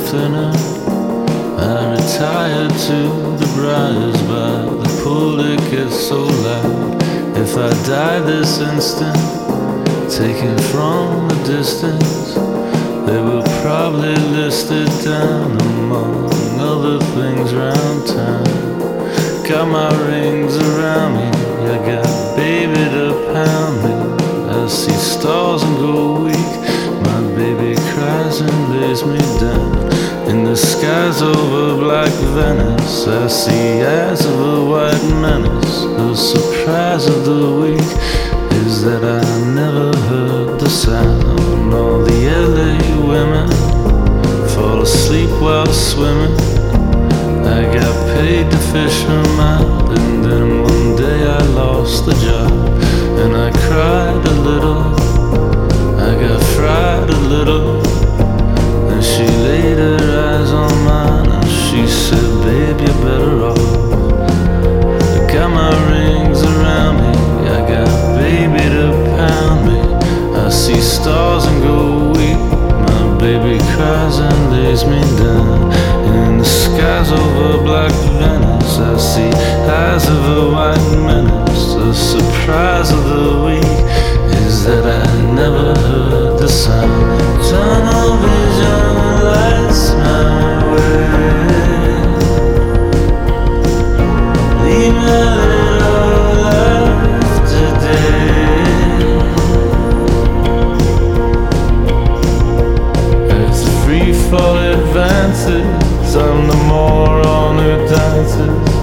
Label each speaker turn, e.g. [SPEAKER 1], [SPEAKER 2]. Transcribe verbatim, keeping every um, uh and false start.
[SPEAKER 1] thinner. I retired to the briars by the pool, it gets so loud. If I die this instant, taken from a distance, they will probably list it down among other things round town. Got my rings around me, I got baby to pound me. I see stars and go weak, my baby cries and lays me down. In the skies over black Venice, I see eyes of a white menace. The surprise of the week is that I never heard the sound. All the L A women fall asleep while swimming. I got paid to fish them out, and then one day I lost the job. And I cried a little, I got fried a little. And she laid her eyes on mine and she said, babe, you're better off. I got my rings around me, I got baby to pound me. I see stars and go weak, my baby cries and lays me down. In the skies over black Venice, I see eyes of a white menace. The surprise of the week is that I never heard the sound. Tunnel vision lights my way. Leave me a little life today. As free fall advances, I'm the moron who dances.